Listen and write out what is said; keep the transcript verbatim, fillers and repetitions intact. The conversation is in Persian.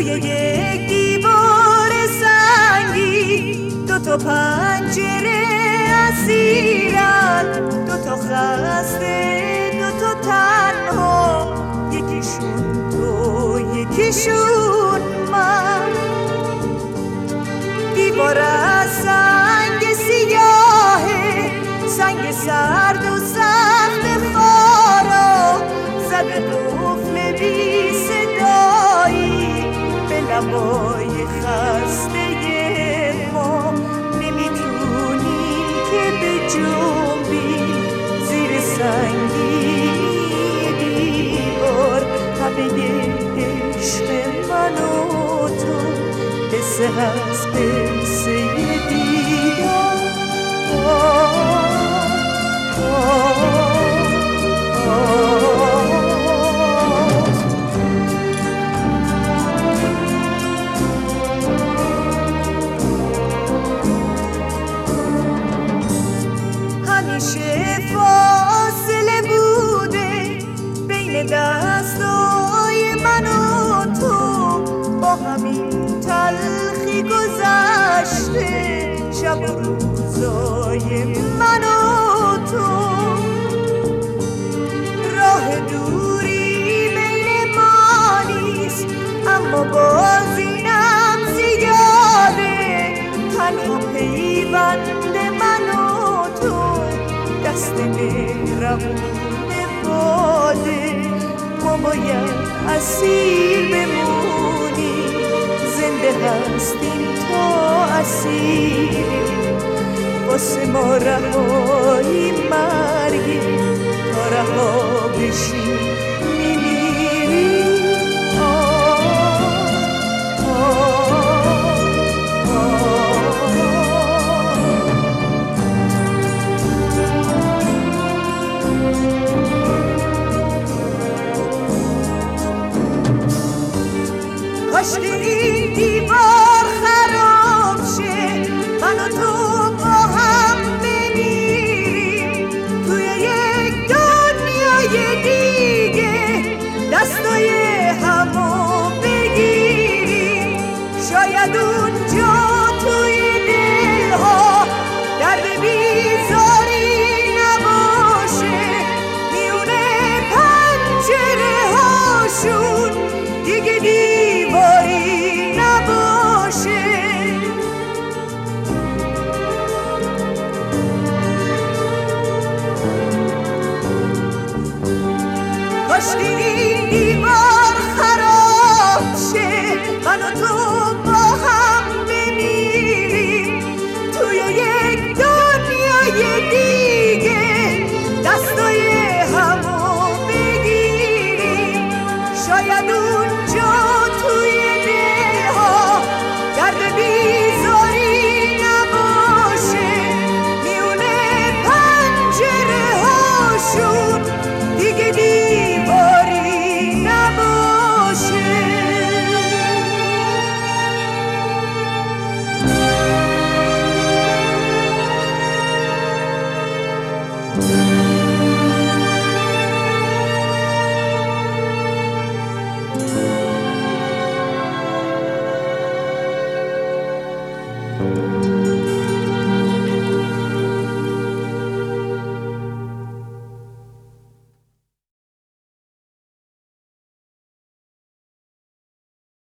توی یک دیوار سنگی دو تا پنجره اسیرن، دو تا خسته دو تا تنها، یکیشون تو یکیشون من. دیوار از سنگ سیاهه، سنگ سرد و سخت خارا، زده قفل بی صدایی به لبای خسته ما. نمیتونیم که بجنبیم زیر سنگی دیوار، همه عشق من و تو قصه هست قصه دیدار. همیشه فاصله بوده بین دستای من و تو، با همین تلخی گذشته شب و روزای من و تو. راه دوری بین ما نیست اما باز اینم زیاده، تنها پیوند من و تو دست مهربون باده. ما باید اسیر بمونیم، زنده هستیم تا اسیر، واسه ما رهایی مرگی، تا رها بشیم میمیریم. کاش که این دیوار خراب شه، من و تو با هم بمیریم توی یک دنیای دیگه، دستای همو بگیریم. شاید اونجا توی دلها درد بیزاری نباشه، میونه پنجره هاشون دیگه دیواری نباشه. کاش که این دیوار خراب شه، من و تو با هم بمیریم توی یک دنیای دیگه، دستای همو بگیریم. شاید اونجا توی دلها درد بیزاری نباشه، میونه پنجره هاشون دیگه دیواری نباشه. Thank you.